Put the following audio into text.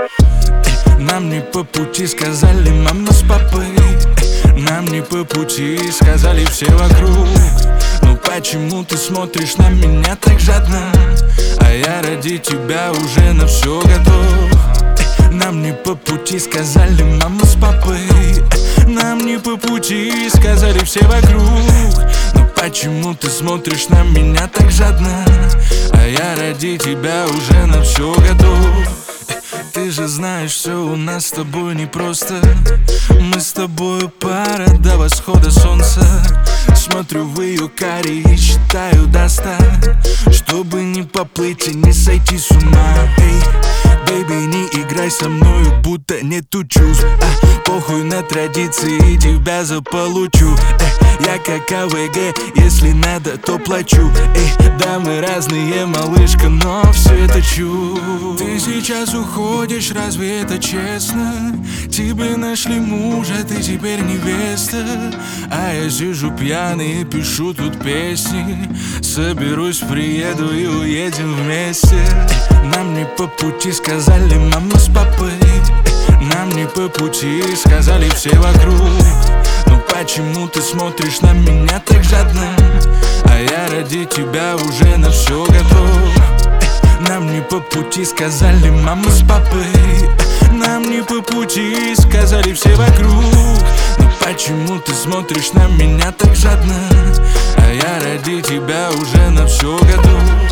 Нам не по пути, сказали мама с папой. Нам не по пути, сказали все вокруг. Ну почему ты смотришь на меня так жадно? А я ради тебя уже на все готов. Нам не по пути, сказали мама с папой. Нам не по пути, сказали все вокруг. Но почему ты смотришь на меня так жадно? А я ради тебя уже на все готов. Ты же знаешь, все у нас с тобой непросто. Мы с тобою пара до восхода солнца. Смотрю в ее карие и считаю до 100, чтобы не поплыть и не сойти с ума. Эй, бэйби, не играй со мною, будто нету чувств. Похуй на традиции, тебя заполучу. Я как АВГ, если надо, то плачу. Да, мы разные, малышка, но все это чушь. Ты сейчас уходишь, разве это честно? Тебе нашли мужа, ты теперь невеста. А я сижу пьяный и пишу тут песни. Соберусь, приеду и уедем вместе. Нам не по пути, сказали мама с папой. Нам не по пути, сказали все вокруг. Ну почему ты смотришь на меня так жадно? А я ради тебя уже на все готов. Нам не по пути, сказали мама с папой. Нам не по пути, сказали все вокруг. Ну почему ты смотришь на меня так жадно? А я ради тебя уже на все готов.